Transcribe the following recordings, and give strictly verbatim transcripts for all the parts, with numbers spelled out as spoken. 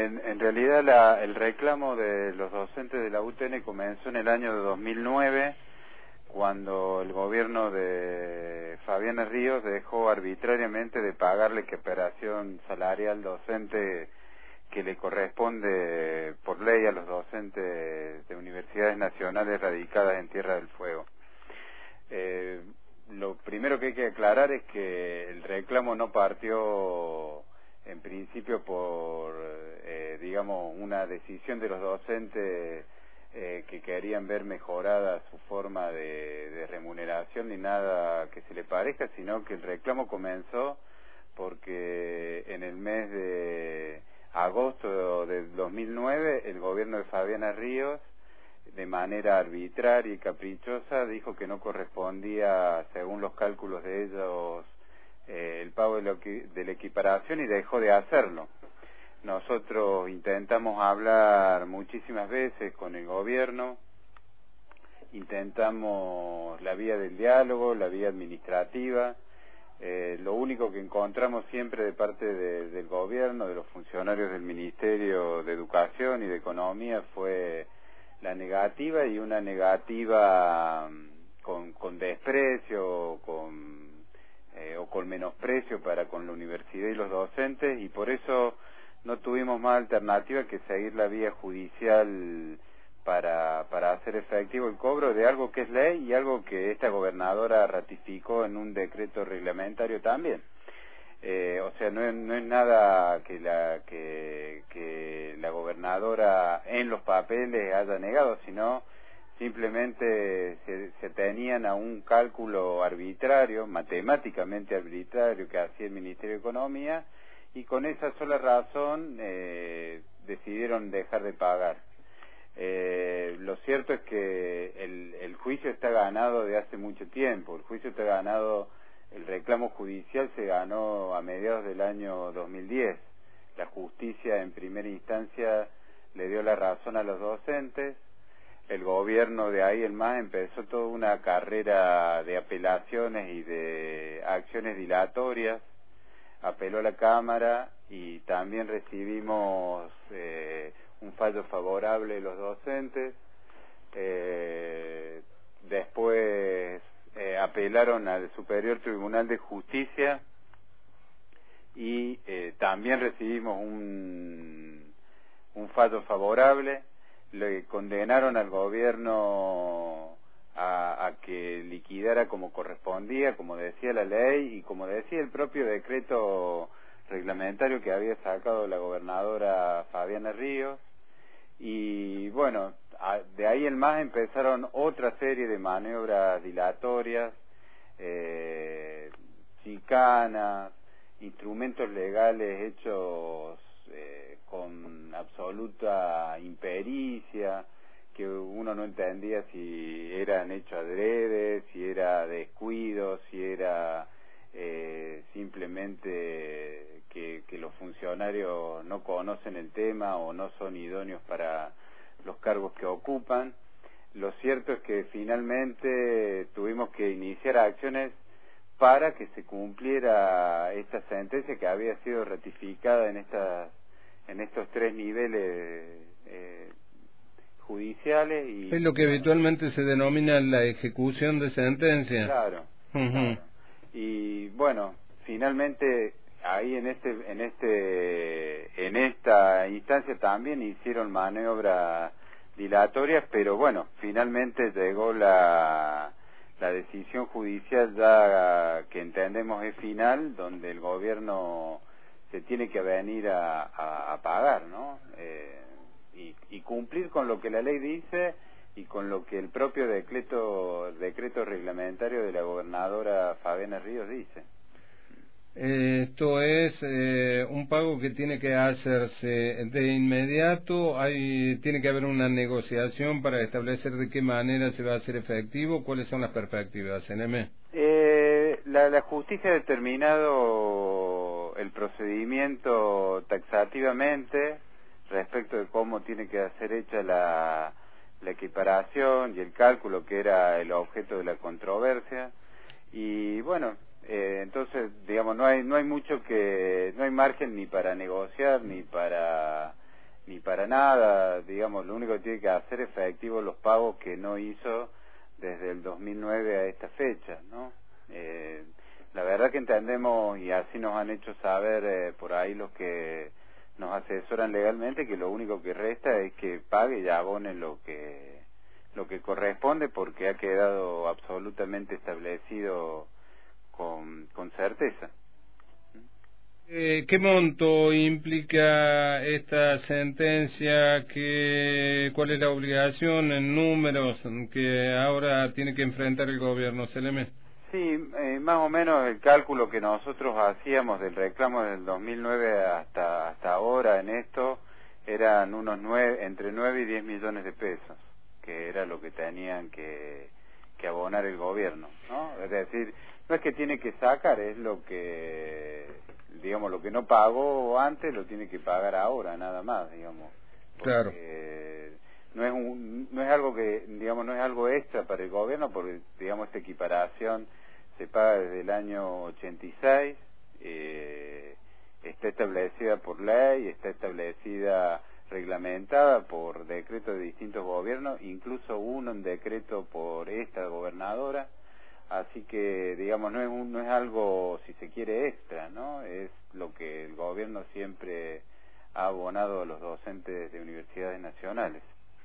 en, en realidad la, el reclamo de los docentes de la U T N comenzó en el año de dos mil nueve, cuando el gobierno de Fabiana Ríos dejó arbitrariamente de pagar la equiparación salarial docente que le corresponde por ley a los docentes de universidades nacionales radicadas en Tierra del Fuego. Eh, lo primero que hay que aclarar es que el reclamo no partió en principio por, eh, digamos, una decisión de los docentes eh, que querían ver mejorada su forma de, de remuneración ni nada que se le parezca, sino que el reclamo comenzó porque en el mes de agosto del dos mil nueve el gobierno de Fabiana Ríos, de manera arbitraria y caprichosa, dijo que no correspondía, según los cálculos de ellos, eh, el pago de, lo que, de la equiparación, y dejó de hacerlo. Nosotros intentamos hablar muchísimas veces con el gobierno, intentamos la vía del diálogo, la vía administrativa. Eh, lo único que encontramos siempre de parte de, del gobierno, de los funcionarios del Ministerio de Educación y de Economía, fue la negativa, y una negativa con, con desprecio, con, eh, o con menosprecio para con la universidad y los docentes, y por eso no tuvimos más alternativa que seguir la vía judicial para, para hacer efectivo el cobro de algo que es ley y algo que esta gobernadora ratificó en un decreto reglamentario también. Eh, o sea, no es, no es nada que la, que, que la gobernadora en los papeles haya negado, sino simplemente se, se tenían a un cálculo arbitrario, matemáticamente arbitrario, que hacía el Ministerio de Economía, y con esa sola razón eh, decidieron dejar de pagar. Eh, lo cierto es que el, el juicio está ganado de hace mucho tiempo, el juicio está ganado, el reclamo judicial se ganó a mediados del año dos mil diez. La justicia en primera instancia le dio la razón a los docentes, el gobierno de ahí en más empezó toda una carrera de apelaciones y de acciones dilatorias, apeló a la Cámara y también recibimos eh, un fallo favorable de los docentes. Eh, después eh, apelaron al Superior Tribunal de Justicia y eh, también recibimos un, un fallo favorable. Le condenaron al gobierno a, a que liquidara como correspondía, como decía la ley y como decía el propio decreto reglamentario que había sacado la gobernadora Fabiana Ríos. Y bueno, a, de ahí en más empezaron otra serie de maniobras dilatorias, eh, chicanas, instrumentos legales hechos eh, con absoluta impericia, que uno no entendía si eran hechos adrede, si era descuido, si era eh, simplemente que, que los funcionarios no conocen el tema o no son idóneos para los cargos que ocupan. Lo cierto es que finalmente tuvimos que iniciar acciones para que se cumpliera esta sentencia que había sido ratificada en estas en estos tres niveles eh, judiciales. Y es lo que habitualmente se denomina la ejecución de sentencia. Claro, uh-huh. Claro. Y bueno, finalmente ahí en este en este en esta instancia también hicieron maniobras dilatorias, pero bueno, finalmente llegó la la decisión judicial ya que entendemos es final, donde el gobierno se tiene que venir a, a, a pagar, ¿no? Eh, y, y cumplir con lo que la ley dice y con lo que el propio decreto decreto reglamentario de la gobernadora Fabiana Ríos dice. Eh, esto es eh, un pago que tiene que hacerse de inmediato. Hay tiene que haber una negociación para establecer de qué manera se va a hacer efectivo. ¿Cuáles son las perspectivas, N M? Eh, la, la justicia ha determinado el procedimiento taxativamente respecto de cómo tiene que ser hecha la, la equiparación y el cálculo, que era el objeto de la controversia. Y bueno, eh, entonces, digamos, no hay no hay mucho que, no hay margen ni para negociar ni para ni para nada, digamos, lo único que tiene que hacer es efectivo los pagos que no hizo desde el dos mil nueve a esta fecha, ¿no? Eh, la verdad que entendemos, y así nos han hecho saber eh, por ahí los que nos asesoran legalmente, que lo único que resta es que pague y abone lo que lo que corresponde, porque ha quedado absolutamente establecido con, con certeza. Eh, ¿Qué monto implica esta sentencia? ¿Qué, ¿Cuál es la obligación en números que ahora tiene que enfrentar el gobierno, Seleme? Sí, eh, más o menos el cálculo que nosotros hacíamos del reclamo del dos mil nueve hasta hasta ahora en esto eran unos nueve, entre nueve y diez millones de pesos, que era lo que tenían que, que abonar el gobierno, ¿no? Es decir, no es que tiene que sacar, es lo que, digamos, lo que no pagó antes lo tiene que pagar ahora, nada más, digamos. Claro. No es un, no es algo que, digamos, no es algo extra para el gobierno, porque, digamos, esta equiparación se paga desde el año ochenta y seis, eh, está establecida por ley, está establecida, reglamentada por decreto de distintos gobiernos, incluso uno en decreto por esta gobernadora. Así que, digamos, no es un, no es algo, si se quiere, extra, ¿no? Es lo que el gobierno siempre ha abonado a los docentes de universidades nacionales.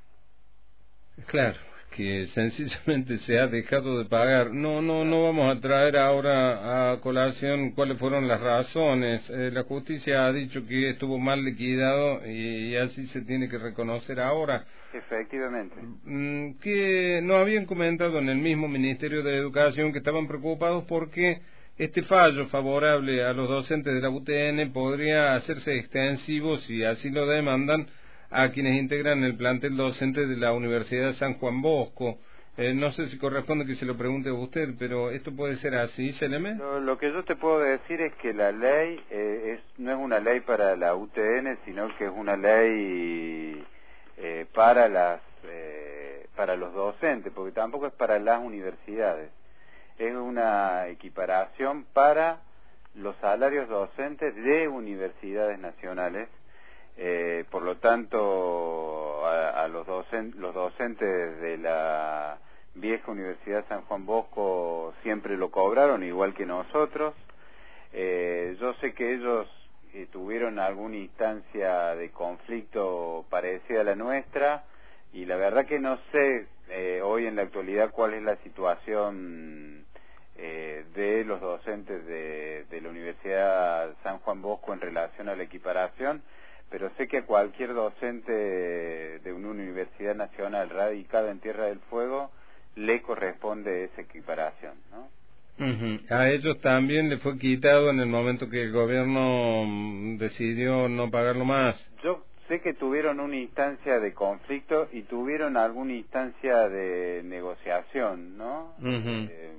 Claro, que sencillamente se ha dejado de pagar. No, no, no vamos a traer ahora a colación cuáles fueron las razones. Eh, la justicia ha dicho que estuvo mal liquidado y, y así se tiene que reconocer ahora. Efectivamente. Que no habían comentado en el mismo Ministerio de Educación que estaban preocupados porque este fallo favorable a los docentes de la U T N podría hacerse extensivo, si así lo demandan, a quienes integran el plantel docente de la Universidad de San Juan Bosco. Eh, no sé si corresponde que se lo pregunte a usted, pero ¿esto puede ser así, Seleme? Lo, lo que yo te puedo decir es que la ley eh, es, no es una ley para la U T N, sino que es una ley eh, para las eh, para los docentes, porque tampoco es para las universidades. Es una equiparación para los salarios docentes de universidades nacionales. Eh, por lo tanto, a, a los, docen, los docentes de la vieja Universidad San Juan Bosco siempre lo cobraron, igual que nosotros. Eh, yo sé que ellos eh, tuvieron alguna instancia de conflicto parecida a la nuestra, y la verdad que no sé eh, hoy en la actualidad cuál es la situación eh, de los docentes de, de la Universidad San Juan Bosco en relación a la equiparación, pero sé que a cualquier docente de una universidad nacional radicada en Tierra del Fuego le corresponde esa equiparación, ¿no? Uh-huh. A ellos también le fue quitado en el momento que el gobierno decidió no pagarlo más. Yo sé que tuvieron una instancia de conflicto y tuvieron alguna instancia de negociación, ¿no? Uh-huh. Eh,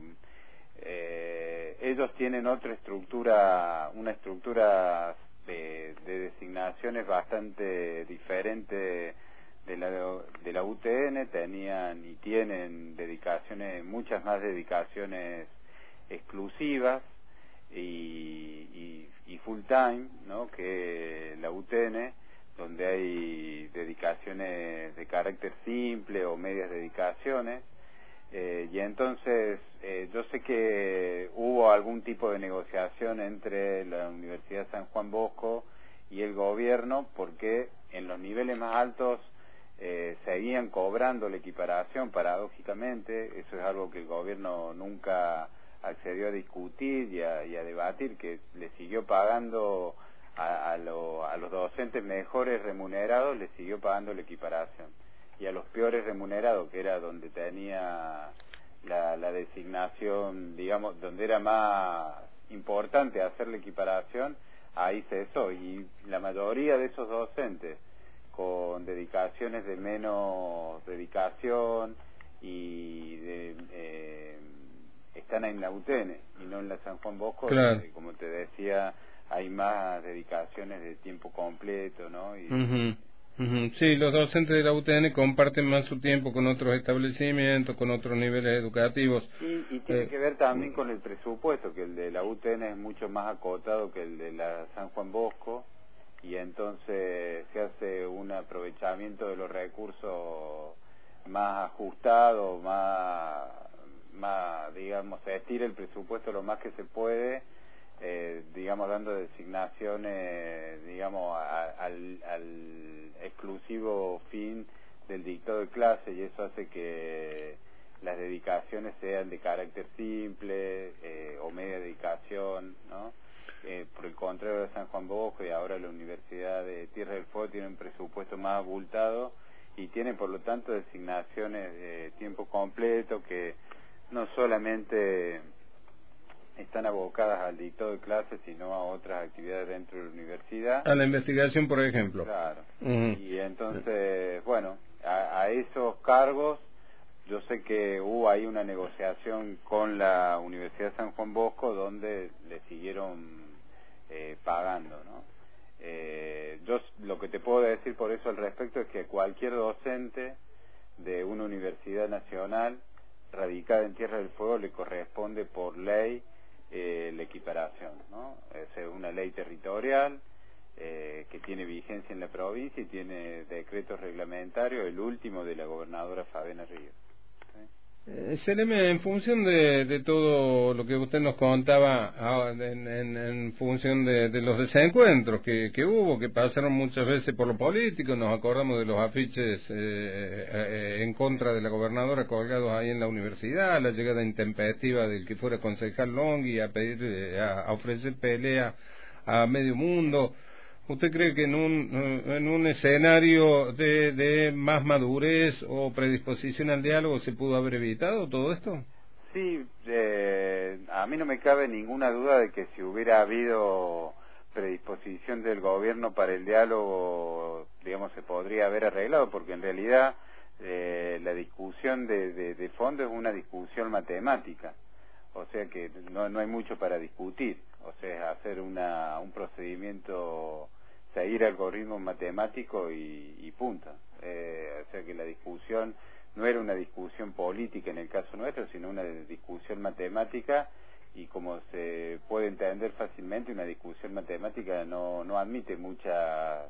eh, ellos tienen otra estructura, una estructura de, de designaciones bastante diferente de la de la U T N, tenían y tienen dedicaciones, muchas más dedicaciones exclusivas y, y, y full time, ¿no? Que la U T N, donde hay dedicaciones de carácter simple o medias dedicaciones, eh, y entonces eh, yo sé que hubo algún tipo de negociación entre la Universidad San Juan Bosco y el gobierno, porque en los niveles más altos eh, seguían cobrando la equiparación, paradójicamente. Eso es algo que el gobierno nunca accedió a discutir y a, y a debatir, que le siguió pagando a, a, lo, a los docentes mejores remunerados, le siguió pagando la equiparación, y a los peores remunerados, que era donde tenía la, la designación, digamos, donde era más importante hacer la equiparación, ahí cesó, y la mayoría de esos docentes con dedicaciones de menos dedicación y de, eh, están en la U T N y no en la San Juan Bosco, claro. Donde, como te decía, hay más dedicaciones de tiempo completo, ¿no? Y, uh-huh. Uh-huh. Sí, los docentes de la U T N comparten más su tiempo con otros establecimientos, con otros niveles educativos. Y, y tiene eh, que ver también con el presupuesto, que el de la U T N es mucho más acotado que el de la San Juan Bosco, y entonces se hace una aprovechamiento de los recursos más ajustado, más, más digamos, se estira el presupuesto lo más que se puede, eh, digamos, dando designaciones, digamos, a, al, al exclusivo fin del dictado de clase, y eso hace que las dedicaciones sean de carácter simple eh, o media dedicación, ¿no? Eh, por el contrario de San Juan Bosco y ahora la Universidad de Tierra del Fuego tiene un presupuesto más abultado y tiene por lo tanto designaciones de tiempo completo que no solamente están abocadas al dictado de clases sino a otras actividades dentro de la universidad. A la investigación, por ejemplo. Claro. Uh-huh. Y entonces, bueno, a, a esos cargos yo sé que hubo ahí una negociación con la Universidad de San Juan Bosco donde le siguieron eh, pagando, ¿no? Eh, yo lo que te puedo decir por eso al respecto es que cualquier docente de una universidad nacional radicada en Tierra del Fuego le corresponde por ley eh, la equiparación, ¿no? Es una ley territorial eh, que tiene vigencia en la provincia y tiene decretos reglamentarios, el último de la gobernadora Fabiana Ríos. Eh, Seleme, en función de, de todo lo que usted nos contaba, ah, en, en, en función de, de los desencuentros que, que hubo, que pasaron muchas veces por lo político, nos acordamos de los afiches eh, eh, en contra de la gobernadora colgados ahí en la universidad, la llegada intempestiva del que fuera concejal Longhi a pedir, eh, a, a ofrecer pelea a medio mundo. ¿Usted cree que en un en un escenario de, de más madurez o predisposición al diálogo se pudo haber evitado todo esto? Sí, eh, a mí no me cabe ninguna duda de que si hubiera habido predisposición del gobierno para el diálogo, digamos, se podría haber arreglado, porque en realidad eh, la discusión de, de, de fondo es una discusión matemática, o sea que no, no hay mucho para discutir, o sea, hacer una un procedimiento, seguir algoritmos matemáticos y, y punto. Eh, o sea que la discusión no era una discusión política en el caso nuestro, sino una discusión matemática, y como se puede entender fácilmente, una discusión matemática no, no admite muchas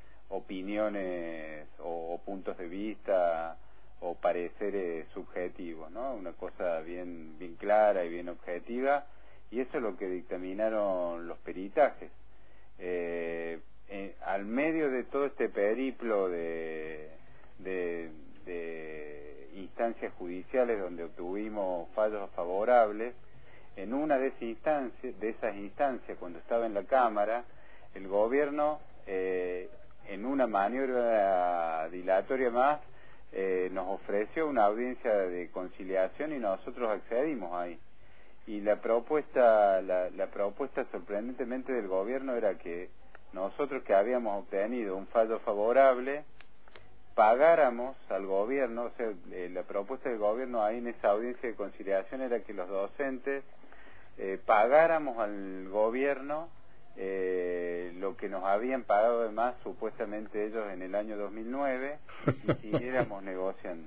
opiniones o, o puntos de vista o pareceres subjetivos, ¿no? Una cosa bien, bien clara y bien objetiva, y eso es lo que dictaminaron los peritajes. Eh, Eh, al medio de todo este periplo de, de, de instancias judiciales donde obtuvimos fallos favorables, en una de esas instancias, de esas instancias cuando estaba en la Cámara, el gobierno, eh, en una maniobra dilatoria más, eh, nos ofreció una audiencia de conciliación y nosotros accedimos ahí. Y la propuesta, la, la propuesta sorprendentemente del gobierno era que nosotros, que habíamos obtenido un fallo favorable, pagáramos al gobierno, o sea, eh, la propuesta del gobierno ahí en esa audiencia de conciliación era que los docentes eh, pagáramos al gobierno eh, lo que nos habían pagado de más supuestamente ellos en el año dos mil nueve y siguiéramos negociando.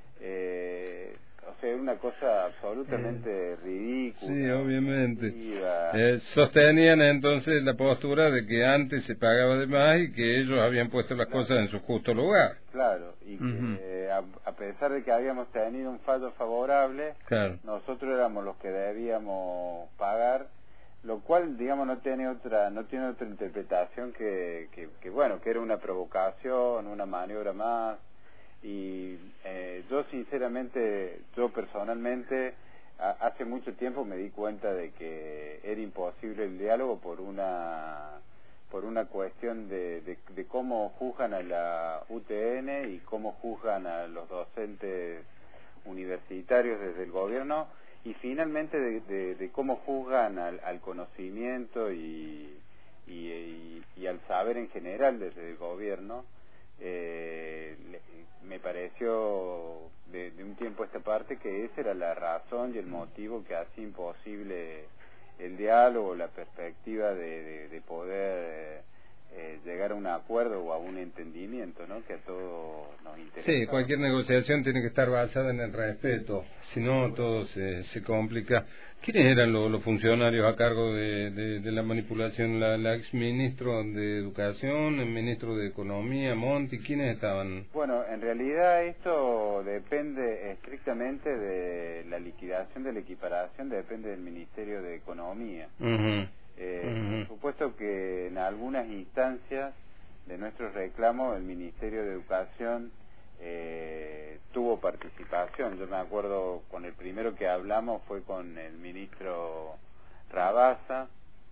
Eh, o sea, una cosa absolutamente ridícula. Sí, obviamente. Eh, sostenían entonces la postura de que antes se pagaba de más y que ellos habían puesto las claro. cosas en su justo lugar. Claro, y que uh-huh. eh, a, a pesar de que habíamos tenido un fallo favorable, claro. nosotros éramos los que debíamos pagar, lo cual, digamos, no tiene otra no tiene otra interpretación que, que, que bueno, que era una provocación, una maniobra más. Y eh, yo sinceramente, yo personalmente, a, hace mucho tiempo me di cuenta de que era imposible el diálogo por una por una cuestión de, de, de cómo juzgan a la U T N y cómo juzgan a los docentes universitarios desde el gobierno, y finalmente de, de, de cómo juzgan al, al conocimiento y, y, y, y al saber en general desde el gobierno. Eh, me pareció de, de un tiempo a esta parte que esa era la razón y el motivo que hacía imposible el diálogo, la perspectiva de, de, de poder eh, llegar a un acuerdo o a un entendimiento, ¿no? Que a todos nos interesa. Sí, cualquier negociación tiene que estar basada en el respeto, si no todo se, se complica. ¿Quiénes eran los, los funcionarios a cargo de, de, de la manipulación? La, la ex ministro de Educación, el ministro de Economía, Monti, ¿quiénes estaban? Bueno, en realidad esto depende estrictamente de la liquidación de la equiparación, depende del Ministerio de Economía. Uh-huh. Eh, Uh-huh. Por supuesto que en algunas instancias de nuestros reclamos el Ministerio de Educación eh, tuvo participación. Yo me acuerdo con el primero que hablamos fue con el ministro Rabasa.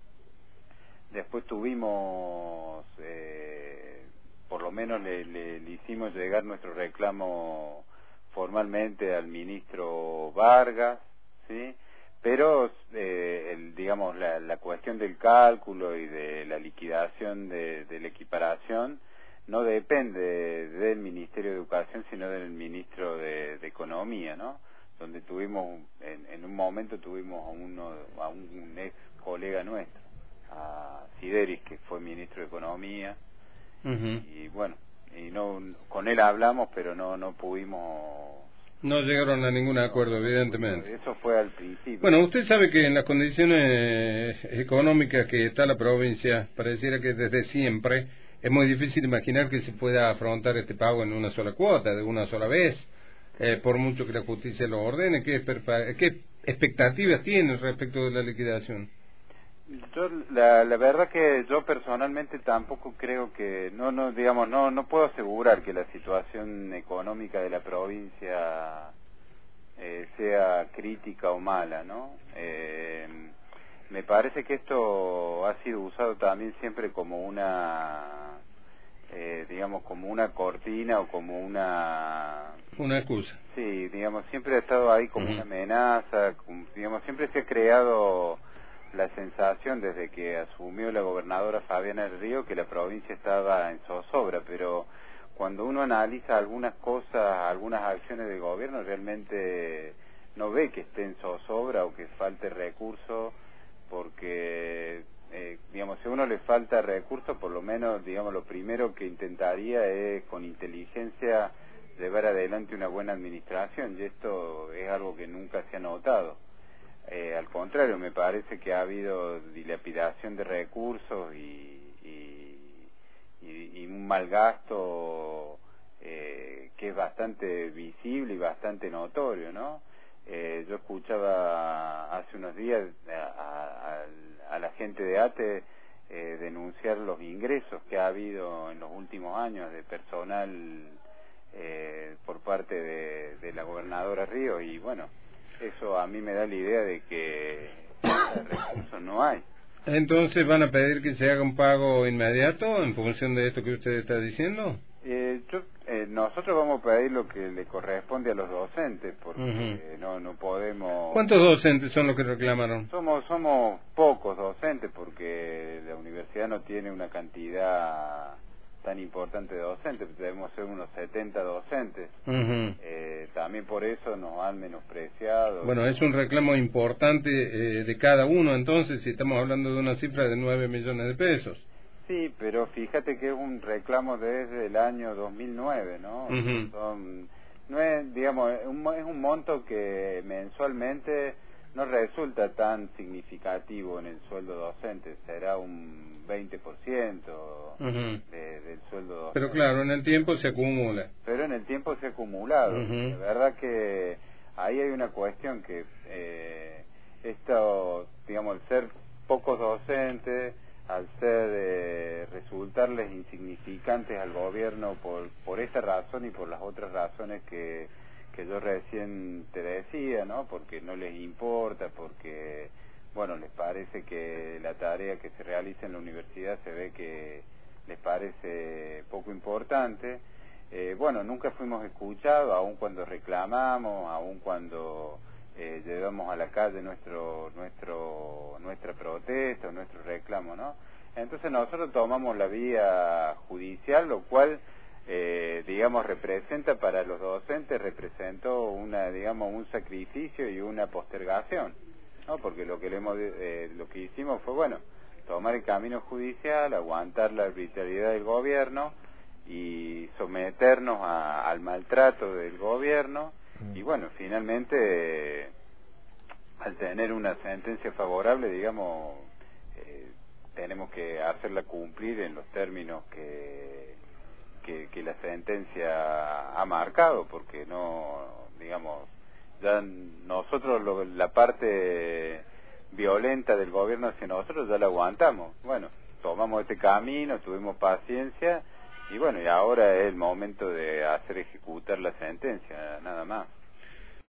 Después tuvimos, eh, por lo menos le, le, le hicimos llegar nuestro reclamo formalmente al ministro Vargas, ¿sí? Pero, eh, el, digamos, la, la cuestión del cálculo y de la liquidación de, de la equiparación no depende del Ministerio de Educación, sino del Ministro de, de Economía, ¿no? Donde tuvimos, en, en un momento tuvimos a, uno, a un ex colega nuestro, a Sideris, que fue Ministro de Economía, uh-huh. y bueno, y no con él hablamos, pero no no pudimos... No llegaron a ningún acuerdo, no, evidentemente. Eso fue al principio. Bueno, usted sabe que en las condiciones económicas que está la provincia, pareciera que desde siempre es muy difícil imaginar que se pueda afrontar este pago en una sola cuota, de una sola vez, eh, por mucho que la justicia lo ordene. ¿Qué, qué expectativas tiene respecto de la liquidación? Yo, la, la verdad que yo personalmente tampoco creo que, no, no, digamos, no, no puedo asegurar que la situación económica de la provincia eh, sea crítica o mala, ¿no? Eh, me parece que esto ha sido usado también siempre como una, eh, digamos, como una cortina o como una... Una excusa. Sí, digamos, siempre ha estado ahí como uh-huh. una amenaza, como, digamos, siempre se ha creado la sensación desde que asumió la gobernadora Fabiana del Río que la provincia estaba en zozobra, pero cuando uno analiza algunas cosas, algunas acciones del gobierno, realmente no ve que esté en zozobra o que falte recursos, porque, eh, digamos, si a uno le falta recursos, por lo menos, digamos, lo primero que intentaría es con inteligencia llevar adelante una buena administración, y esto es algo que nunca se ha notado. Eh, al contrario, me parece que ha habido dilapidación de recursos y, y, y, y un mal gasto eh, que es bastante visible y bastante notorio, ¿no? Eh, yo escuchaba hace unos días a, a, a la gente de ATE eh, denunciar los ingresos que ha habido en los últimos años de personal eh, por parte de, de la gobernadora Río, y bueno, eso a mí me da la idea de que recursos no hay. Entonces, ¿van a pedir que se haga un pago inmediato en función de esto que usted está diciendo? Eh, yo, eh, nosotros vamos a pedir lo que le corresponde a los docentes, porque uh-huh. no no podemos... ¿Cuántos docentes son los que reclamaron? Somos somos pocos docentes, porque la universidad no tiene una cantidad tan importante de docentes, debemos ser unos setenta docentes. Uh-huh. Eh, también por eso nos han menospreciado. Bueno, es un reclamo importante eh, de cada uno, entonces, si estamos hablando de una cifra de nueve millones de pesos. Sí, pero fíjate que es un reclamo desde el año dos mil nueve, ¿no? Uh-huh. Son, no es, digamos, es un, es un monto que mensualmente no resulta tan significativo en el sueldo docente, será un veinte por ciento uh-huh. de, del sueldo docente. Pero claro, en el tiempo se acumula. Pero en el tiempo se ha acumulado. Uh-huh. La verdad que ahí hay una cuestión que eh, esto, digamos, al ser pocos docentes, al ser eh, resultarles insignificantes al gobierno por por esta razón y por las otras razones que que yo recién te decía, ¿no? Porque no les importa, porque, bueno, les parece que la tarea que se realiza en la universidad se ve que les parece poco importante. Eh, bueno, nunca fuimos escuchados, aun cuando reclamamos, aun cuando eh, llevamos a la calle nuestro nuestro nuestra protesta, nuestro reclamo, ¿no? Entonces nosotros tomamos la vía judicial, lo cual Eh, digamos representa para los docentes, representó una digamos un sacrificio y una postergación, ¿no? Porque lo que le hemos, eh, lo que hicimos fue, bueno, tomar el camino judicial, aguantar la arbitrariedad del gobierno y someternos a, al maltrato del gobierno, y bueno, finalmente, eh, al tener una sentencia favorable, digamos, eh, tenemos que hacerla cumplir en los términos que, que, que la sentencia ha marcado, porque no, digamos, ya nosotros lo, la parte violenta del gobierno hacia nosotros ya la aguantamos. Bueno, tomamos este camino, tuvimos paciencia, y bueno, y ahora es el momento de hacer ejecutar la sentencia, nada más.